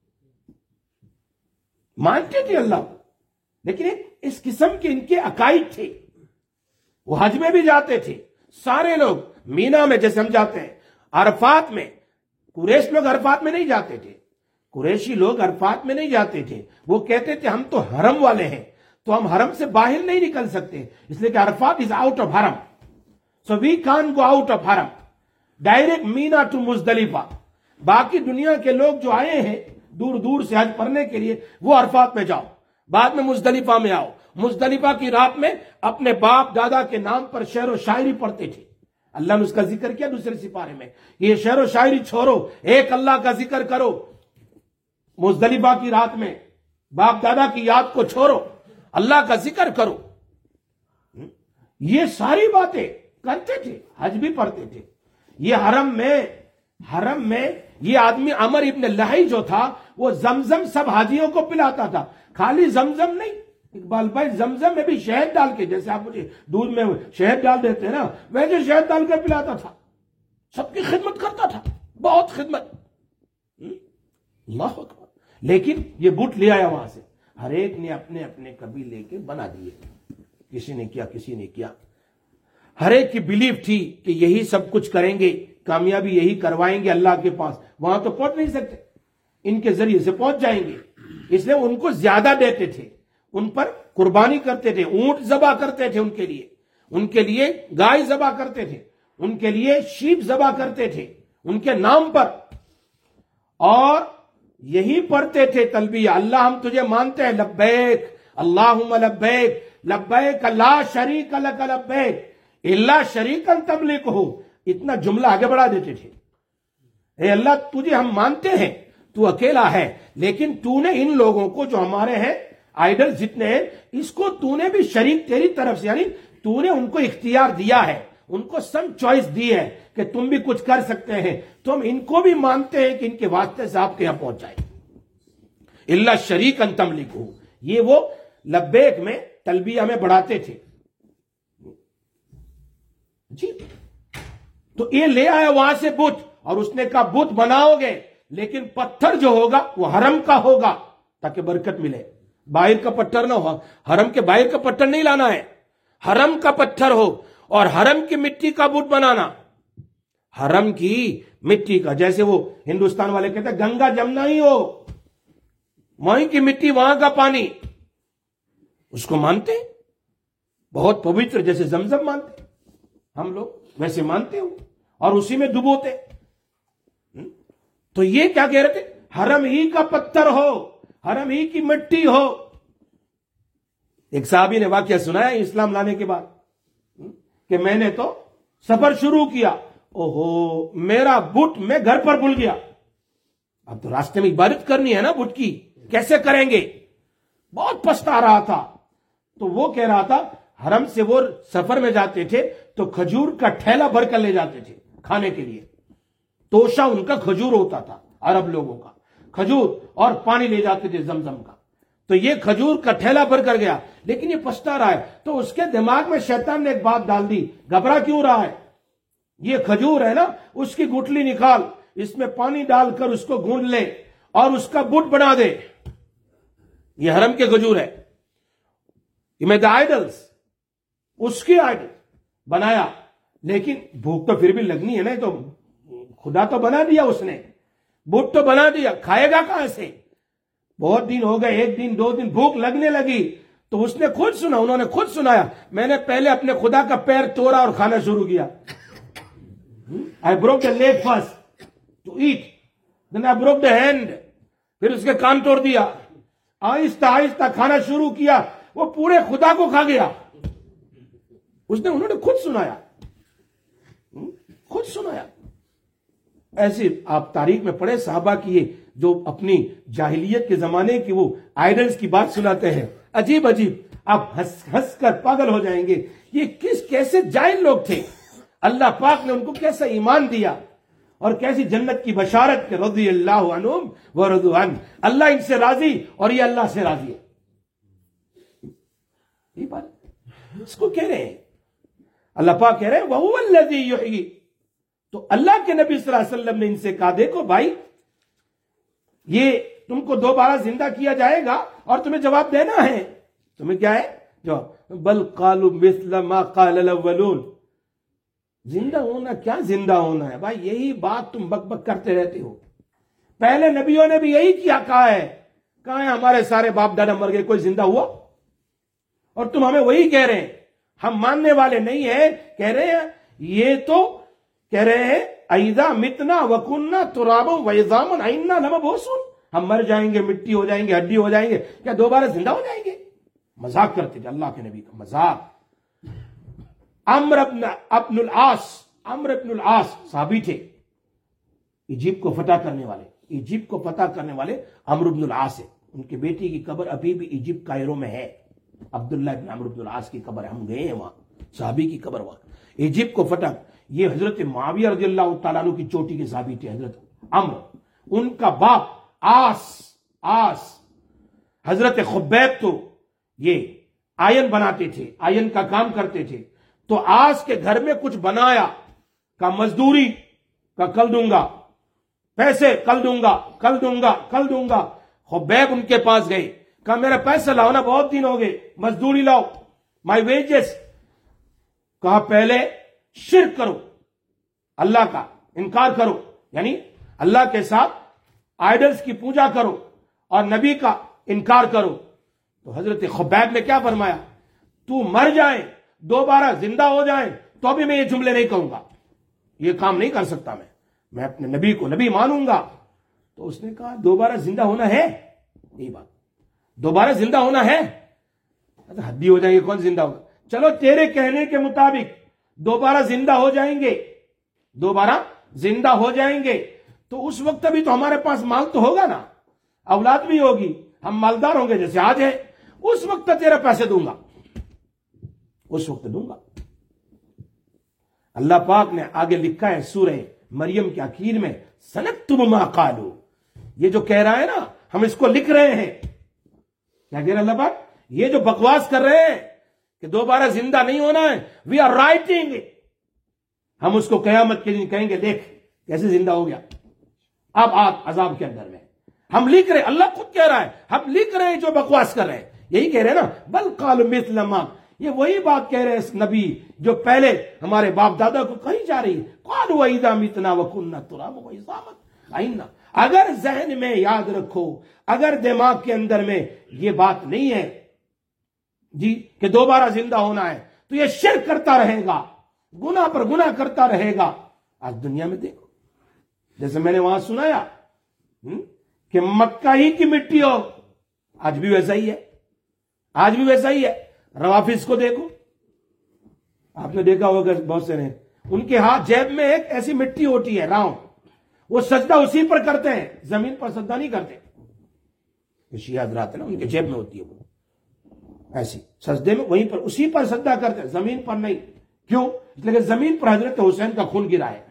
مانتے تھے اللہ کو لیکن اس قسم کے ان کے عقائد تھے. وہ حج میں بھی جاتے تھے سارے لوگ، مینا میں جیسے ہم جاتے ہیں، عرفات میں. قریش لوگ عرفات میں نہیں جاتے تھے، قریشی لوگ عرفات میں نہیں جاتے تھے. وہ کہتے تھے ہم تو حرم والے ہیں تو ہم حرم سے باہر نہیں نکل سکتے اس لیے کہ عرفات از آؤٹ آف حرم، so we can go out of حرم ڈائریکٹ مینا ٹو مزدلفہ. باقی دنیا کے لوگ جو آئے ہیں دور دور سے حج پڑھنے کے لیے وہ عرفات میں جاؤ، بعد میں مزدلفہ میں آؤ. مزدلفہ کی رات میں اپنے باپ دادا کے نام پر شعر و شاعری پڑھتے تھے. اللہ نے اس کا ذکر کیا دوسرے سپارے میں، یہ شعر و شاعری چھوڑو، ایک اللہ کا ذکر کرو. مزدلفہ کی رات میں باپ دادا کی یاد کو چھوڑو، اللہ کا ذکر کرو. یہ ساری باتیں کرتے تھے، حج بھی پڑھتے تھے. یہ حرم میں حرم میں یہ آدمی عمر ابن لہی جو تھا وہ زمزم سب حاجیوں کو پلاتا تھا. خالی زمزم نہیں، اقبال بھائی، زمزم میں بھی شہد ڈال کے، جیسے آپ مجھے دودھ میں شہد ڈال دیتے ہیں نا، ویسے شہد ڈال کے پلاتا تھا. سب کی خدمت کرتا تھا، بہت خدمت. اللہ اکبر. لیکن یہ بت لے آیا وہاں سے، ہر ایک نے اپنے اپنے قبیلے کے بنا دیے. کسی نے کیا کسی نے کیا. ہر ایک کی بلیف تھی کہ یہی سب کچھ کریں گے، کامیابی یہی کروائیں گے اللہ کے پاس. وہاں تو پہنچ نہیں سکتے. ان کے ذریعے سے پہنچ جائیں گے. اس لیے ان کو زیادہ دیتے تھے, ان پر قربانی کرتے تھے, اونٹ ذبح کرتے تھے ان کے لیے, ان کے لیے گائے ذبح کرتے تھے, ان کے لیے شیپ ذبح کرتے تھے ان کے نام پر, اور یہی پڑھتے تھے تلبیہ, اللہ ہم تجھے مانتے ہیں, لبیک اللہم لبیک لبیک لا شریک لک لبیک الا شریکا تملکہ. اتنا جملہ آگے بڑھا دیتے تھے, اے اللہ تجھے ہم مانتے ہیں, تو اکیلا ہے, لیکن تو نے ان لوگوں کو جو ہمارے ہیں آئیڈل جتنے ہیں, اس کو تو نے بھی شریک تیری طرف سے, یعنی تو نے ان کو اختیار دیا ہے, ان کو سم چوائس دی ہے کہ تم بھی کچھ کر سکتے ہیں, تو ہم ان کو بھی مانتے ہیں کہ ان کے واسطے سے آپ کے یہاں پہنچ جائے. الا شریکا تملکہ, یہ وہ لبیک میں تلبیہ میں بڑھاتے تھے جی. تو یہ لے آیا وہاں سے بت, اور اس نے کہا بت بناؤ گے لیکن پتھر جو ہوگا وہ حرم کا ہوگا تاکہ برکت ملے, باہر کا پتھر نہ ہو, حرم کے باہر کا پتھر نہیں لانا ہے, حرم کا پتھر ہو, اور حرم کی مٹی کا بت بنانا, حرم کی مٹی کا, جیسے وہ ہندوستان والے کہتے ہیں گنگا جمنا ہی ہو, وہیں کی مٹی وہاں کا پانی, اس کو مانتے ہیں بہت پوتر, جیسے زمزم مانتے ہم لوگ ویسے مانتے ہو, اور اسی میں ڈبوتے. تو یہ کیا کہہ رہے تھے, حرم ہی کا پتھر ہو, حرم ہی کی مٹی ہو. ایک صحابی نے واقعہ سنایا اسلام لانے کے بعد کہ میں نے تو سفر شروع کیا, اوہو میرا بت میں گھر پر بھول گیا, اب تو راستے میں عبادت کرنی ہے نا بت کی, کیسے کریں گے, بہت پچھتا رہا تھا. تو وہ کہہ رہا تھا حرم سے وہ سفر میں جاتے تھے تو کھجور کا ٹھیلا بھر کر لے جاتے تھے کھانے کے لیے, توشا ان کا کھجور ہوتا تھا, عرب لوگوں کا کھجور, اور پانی لے جاتے تھے زمزم کا. تو یہ کھجور کا ٹھیلا بھر کر گیا, لیکن یہ پچھتا رہا ہے. تو اس کے دماغ میں شیطان نے ایک بات ڈال دی, گھبرا کیوں رہا ہے, یہ کھجور ہے نا, اس کی گٹلی نکال, اس میں پانی ڈال کر اس کو گونڈ لے اور اس کا بت بنا دے, یہ حرم کے کھجور ہے, یہ میں دا آئیڈلز, اس کی آئیڈل بنایا. لیکن بھوک تو پھر بھی لگنی ہے نا, تو خدا تو بنا دیا اس نے, بت تو بنا دیا, کھائے گا کہاں سے, بہت دن ہو گئے, ایک دن دو دن, بھوک لگنے لگی. تو اس نے خود سنا, انہوں نے خود سنایا, میں نے پہلے اپنے خدا کا پیر توڑا اور کھانا شروع کیا. I broke the leg first to eat, then I broke the hand, پھر اس کے کان توڑ دیا, آہستہ آہستہ کھانا شروع کیا, وہ پورے خدا کو کھا گیا. اس نے, انہوں نے خود سنایا, خود سنایا. ایسے آپ تاریخ میں پڑھے صحابہ کی یہ جو اپنی جاہلیت کے زمانے کی وہ آئیڈلز کی بات سناتے ہیں, عجیب عجیب, آپ ہنس ہنس کر پاگل ہو جائیں گے. یہ کس کیسے جاہل لوگ تھے, اللہ پاک نے ان کو کیسا ایمان دیا اور کیسی جنت کی بشارت کہ رضی اللہ عنہم ورضوا عنہ, اللہ ان سے راضی اور یہ اللہ سے راضی ہے. یہ بات اس کو کہہ رہے ہیں, اللہ پاک کہہ رہے ہیں وَهُوَ الَّذِي يُحْيِي. تو اللہ کے نبی صلی اللہ علیہ وسلم نے ان سے کہا, دیکھو بھائی یہ تم کو دوبارہ زندہ کیا جائے گا اور تمہیں جواب دینا ہے. تمہیں کیا ہے جو بل قالوا مثل ما قال الاولون, زندہ ہونا کیا زندہ ہونا ہے بھائی, یہی بات تم بک بک کرتے رہتے ہو. پہلے نبیوں نے بھی یہی کیا کہا ہے, کہا ہے ہمارے سارے باپ دادا مر گئے, کوئی زندہ ہوا, اور تم ہمیں وہی کہہ رہے ہیں. ہم ماننے والے نہیں ہیں, کہہ رہے ہیں یہ تو کہہ رہے ہیں اذا متنا وکننا ترابا وعظاما انا لمبعوثون, ہم مر جائیں گے, مٹی ہو جائیں گے, ہڈی ہو جائیں گے, کیا دوبارہ زندہ ہو جائیں گے. مذاق کرتے تھے اللہ کے نبی کا, مذاق. عمرو ابن ابن العاص, عمرو ابن العاص صحابی تھے, ایجپٹ کو فتح کرنے والے, ایجپٹ کو فتح کرنے والے عمرو ابن العاص ہے. ان کی بیٹی کی قبر ابھی بھی ایجپٹ کائرو میں ہے, عبداللہ ابن عمرو ابن العاص کی قبر, ہم گئے ہیں وہاں, صحابی کی قبر وہاں. ایجپٹ کو فتح, یہ حضرت معاویہ رضی اللہ تعالیٰ عنہ کی چوٹی کے صحابی تھے حضرت عمرو. ان کا باپ آس, آس حضرت خبیب تو یہ آئین بناتے تھے, آئین کا کام کرتے تھے. تو آس کے گھر میں کچھ بنایا, کا مزدوری کا کل دوں گا, پیسے کل دوں گا, کل دوں گا, کل دوں گا. خبیب ان کے پاس گئے, کہا میرا پیسہ لاؤ نا, بہت دن ہو گئے, مزدوری لاؤ, مائی ویجز. کہا پہلے شرک کرو, اللہ کا انکار کرو, یعنی اللہ کے ساتھ आइडल्स की पूजा करो और नबी का इनकार करो। तो हजरत खुबैब ने क्या फरमाया, तू मर जाए दोबारा जिंदा हो जाए तो भी मैं ये जुमले नहीं कहूंगा, ये काम नहीं कर सकता मैं मैं अपने नबी को नबी मानूंगा। तो उसने कहा दोबारा जिंदा होना है, यही बात, दोबारा जिंदा होना है, अच्छा हद्दी हो जाएंगे, कौन जिंदा होगा, चलो तेरे कहने के मुताबिक दोबारा जिंदा हो जाएंगे, दोबारा जिंदा हो जाएंगे। तो उस वक्त भी तो हमारे पास माल तो होगा ना, औलाद भी होगी, हम मालदार होंगे जैसे आज है, उस वक्त तेरे पैसे दूंगा, उस वक्त दूंगा। अल्लाह पाक ने आगे लिखा है सूरह मरियम के आखिर में, सनक्तुबु मा क़ालू, ये जो कह रहा है ना हम इसको लिख रहे हैं। क्या कह रहे अल्लाह पाक, ये जो बकवास कर रहे हैं कि दोबारा जिंदा नहीं होना है, वी आर राइटिंग, हम उसको कयामत के दिन कहेंगे देख कैसे जिंदा हो गया, अब आप अजाब के अंदर में, हम लिख रहे, अल्लाह खुद कह रहा है हम लिख रहे हैं जो बकवास कर रहे हैं, यही कह रहे हैं ना, बल क़ालू मिस्ल मा, ये वही बात कह रहे हैं इस नबी जो पहले हमारे बाप दादा को कही जा रही है, क़ालू व इज़ा मितना व कुन्ना तुराब व इज़ामन आइन्ना। अगर जहन में याद रखो, अगर दिमाग के अंदर में ये बात नहीं है जी कि दोबारा जिंदा होना है, तो ये शिर्क करता रहेगा, गुनाह पर गुनाह करता रहेगा। आज दुनिया में देखो, जैसे मैंने वहां सुनाया हुँ? कि मक्का ही की मिट्टी हो, आज भी वैसा ही है, आज भी वैसा ही है। रवाफिज को देखो, आपने देखा होगा बहुत से ने, उनके हाथ जेब में एक ऐसी मिट्टी होती है राउंड, वो सजदा उसी पर करते हैं, जमीन पर सजदा नहीं करते। शिया हज़रात ना उनके जेब में होती है वो ऐसी, सजदे में वहीं पर उसी पर सजदा करते हैं, जमीन पर नहीं। क्यों? इसलिए जमीन पर हजरत हुसैन का खून गिरा है।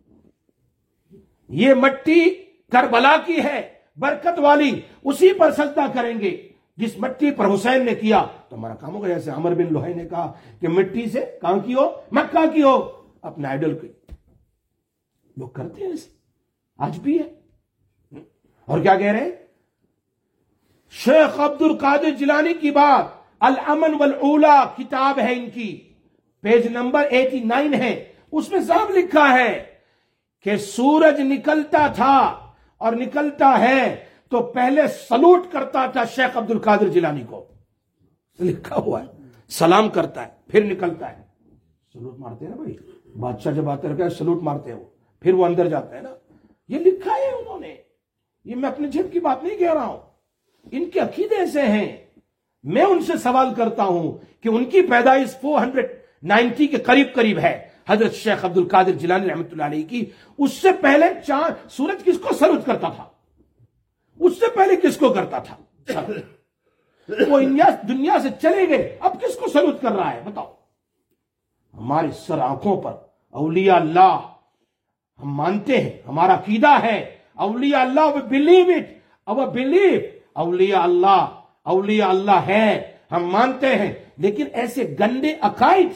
ये मिट्टी करबला की है, बरकत वाली, उसी पर सजदा करेंगे जिस मिट्टी पर हुसैन ने किया। तो हमारा काम होगा, जैसे अमर बिन लुहाई ने कहा कि मिट्टी से कहां की हो, मक्का की हो, अपने आइडल की। लोग करते हैं ऐसे, आज भी है। और क्या कह रहे हैं, शेख अब्दुल कादिर जिलानी की बात, अल अमन वल उला किताब है इनकी, पेज नंबर नवासी है, उसमें साफ लिखा है कि सूरज निकलता था और निकलता है तो पहले सलूट करता था शेख अब्दुल कादिर जिलानी को, लिखा हुआ है, सलाम करता है फिर निकलता है। सलूट मारते हैं ना भाई, बादशाह जब आते रहता है सलूट मारते हैं वो, फिर वो अंदर जाता है ना, ये लिखा है उन्होंने, ये मैं अपने जेब की बात नहीं कह रहा हूं, इनके अकीदे ऐसे हैं। मैं उनसे सवाल करता हूं कि उनकी पैदाइश चार सौ नब्बे के करीब करीब है, हजरत शेख अब्दुल कादिर जिलानी रहमतुल्लाह अलैह की। उससे पहले चांद सूरज किसको सलूट करता था, उससे पहले किसको करता था? वो दुनिया से चले गए, अब किसको सलूट कर रहा है बताओ? हमारी सर आंखों पर औलिया अल्लाह हम मानते हैं, हमारा अकीदा है औलिया अल्लाह, we believe it, our believe औलिया अल्लाह, औलिया अल्लाह है, हम मानते हैं। लेकिन ऐसे गंदे अकाइद,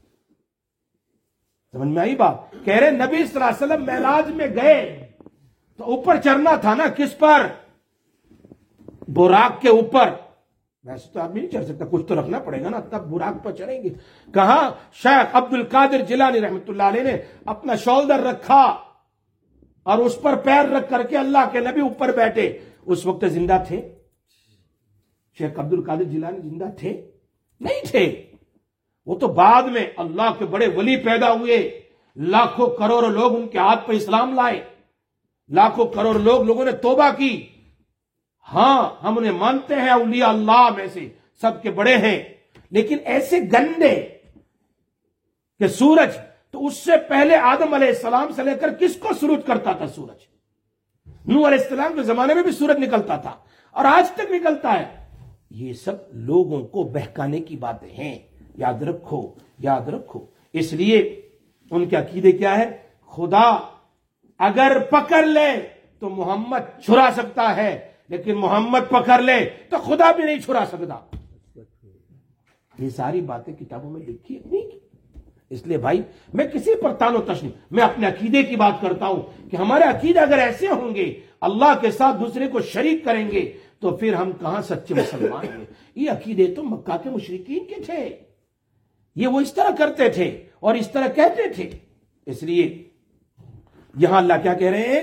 समझ में आई बात? कह रहे नबी सल्लल्लाहु अलैहि वसल्लम मेराज में गए तो ऊपर चढ़ना था ना, किस पर? बुराक के ऊपर। वैसे तो आदमी नहीं चढ़ सकता, कुछ तो रखना पड़ेगा ना, तब बुराक पर चढ़ेंगे। कहा शेख अब्दुल कादिर जिलानी रहमतुल्लाह अलैह ने अपना शोल्डर रखा और उस पर पैर रख करके अल्लाह के नबी ऊपर बैठे। उस वक्त जिंदा थे शेख अब्दुल कादिर जिलानी? जिंदा थे? नहीं थे, वो तो बाद में अल्लाह के बड़े वली पैदा हुए, लाखों करोड़ों लोग उनके हाथ पर इस्लाम लाए, लाखों करोड़ लोग लोगों ने तौबा की। हां, हम उन्हें मानते हैं औलिया अल्लाह में से सबके बड़े हैं, लेकिन ऐसे गंदे कि सूरज, तो उससे पहले आदम अलैहिस्सलाम से लेकर किसको सलूट करता था सूरज? नूह अलैहिस्सलाम के जमाने में भी सूरज निकलता था और आज तक निकलता है। ये सब लोगों को बहकाने की बातें हैं, याद रखो, याद रखो। इसलिए उनके अकीदे क्या है? खुदा अगर पकड़ ले तो मोहम्मद छुड़ा सकता है, लेकिन मोहम्मद पकड़ ले तो खुदा भी नहीं छुड़ा सकता। ये सारी बातें किताबों में लिखी नहीं की। इसलिए भाई मैं किसी पर तानो तशनी, मैं अपने अकीदे की बात करता हूं कि हमारे अकीदे अगर ऐसे होंगे, अल्लाह के साथ दूसरे को शरीक करेंगे, तो फिर हम कहां सच्चे मुसलमान हैं? ये अकीदे तो मक्का के मुशरिकीन के थे, ये वो इस तरह करते थे और इस तरह कहते थे। इसलिए यहां अल्लाह क्या कह रहे हैं?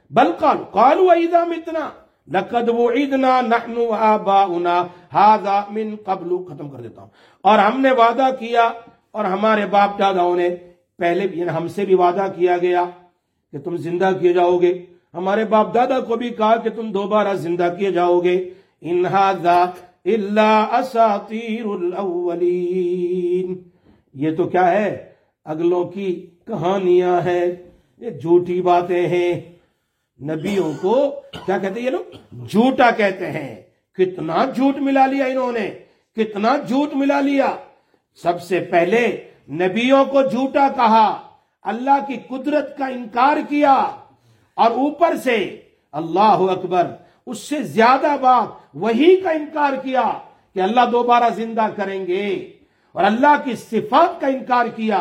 بل قالوا قالوا اذا متنا لقد وعدنا نحن وآباؤنا هذا من قبل. ختم کر دیتا ہوں. اور ہم نے وعدہ کیا اور ہمارے باپ داداؤں نے پہلے بھی، ہم سے بھی وعدہ کیا گیا کہ تم زندہ کیے جاؤ گے. ہمارے باپ دادا کو بھی کہا کہ تم دوبارہ زندہ کیے جاؤ گے. ان ھذا الا اساطیر الاولین. یہ تو کیا ہے؟ اگلوں کی کہانیاں ہیں، یہ جھوٹی باتیں ہیں. نبیوں کو کیا کہتے ہیں یہ لوگ؟ جھوٹا کہتے ہیں. کتنا جھوٹ ملا لیا انہوں نے، کتنا جھوٹ ملا لیا. سب سے پہلے نبیوں کو جھوٹا کہا، اللہ کی قدرت کا انکار کیا، اور اوپر سے اللہ اکبر اس سے زیادہ بات وہی کا انکار کیا کہ اللہ دوبارہ زندہ کریں گے، اور اللہ کی صفات کا انکار کیا،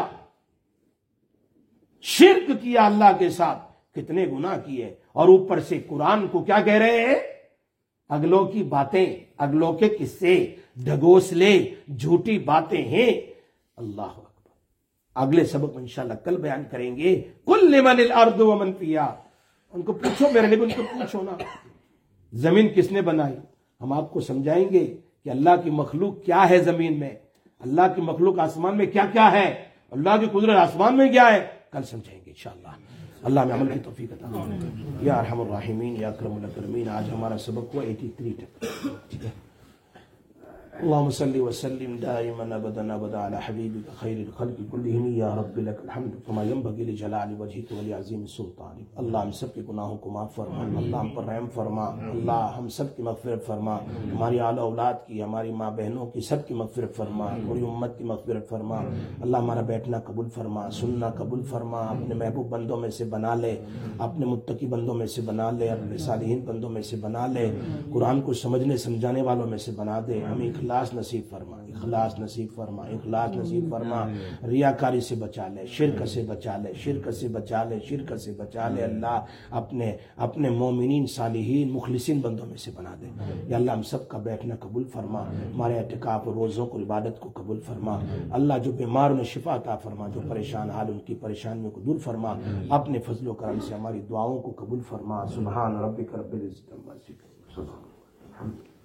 شرک کیا اللہ کے ساتھ. کتنے گناہ کیے. اور اوپر سے قرآن کو کیا کہہ رہے ہیں؟ اگلوں کی باتیں، اگلوں کے قصے، ڈھگوسلے، جھوٹی باتیں ہیں. اللہ اکبر. اگلے سبق انشاءاللہ کل بیان کریں گے. قل لمن الارض ومن فیہا. ان کو پوچھو، میرے نبی ان کو پوچھو نا، زمین کس نے بنائی؟ ہم آپ کو سمجھائیں گے کہ اللہ کی مخلوق کیا ہے زمین میں، اللہ کی مخلوق آسمان میں کیا کیا ہے، اللہ کی قدرت آسمان میں کیا ہے. کل سمجھیں گے انشاءاللہ. اللہ میں عمل کی توفیق عطا فرمائے یا ارحم الراحمین یا اکرم الاکرمین. آج ہمارا سبق ہوا اٹھاسی تک. ٹھیک ہے. اللهم صل وسلم دائما ابدا ابدا على حبيبك خير الخلق كلهم يا رب لك الحمد كما ينبغي لجلال وجهك ولعظيم سلطانك. اللہ ہم سب کے گناہوں کو معاف فرما، اللہ ہم پر رحم فرما، اللہ ہم سب کی مغفرت فرما، ہماری اعلی اولاد کی، ہماری ماں بہنوں کی سب کی مغفرت فرما، پوری امت کی مغفرت فرما. اللہ ہمارا بیٹھنا قبول فرما، سننا قبول فرما. اپنے محبوب بندوں میں سے بنا لے، اپنے متقی بندوں میں سے بنا لے، اپنے صالحین بندوں میں سے بنا لے. قرآن کو سمجھنے سمجھانے والوں میں سے بنا دے. ہمیں اخلاص نصیب فرما، اخلاص نصیب فرما، اخلاص نصیب فرما. ریاکاری سے بچا لے، شرک سے بچا لے، شرک سے بچا لے، شرک سے بچا لے. اللہ اپنے اپنے مومنین صالحین مخلصین بندوں میں سے بنا دے. یا اللہ ہم سب کا بیٹھنا قبول فرما، ہمارے اعتکاف اور روزوں کو، عبادت کو قبول فرما. اللہ جو بیمار انہیں شفا عطا فرما، جو پریشان حال ان کی پریشانیوں کو دور فرما. اپنے فضل و کرم سے ہماری دعاؤں کو قبول فرما. سبحان ربک رب العزت عما یصفون.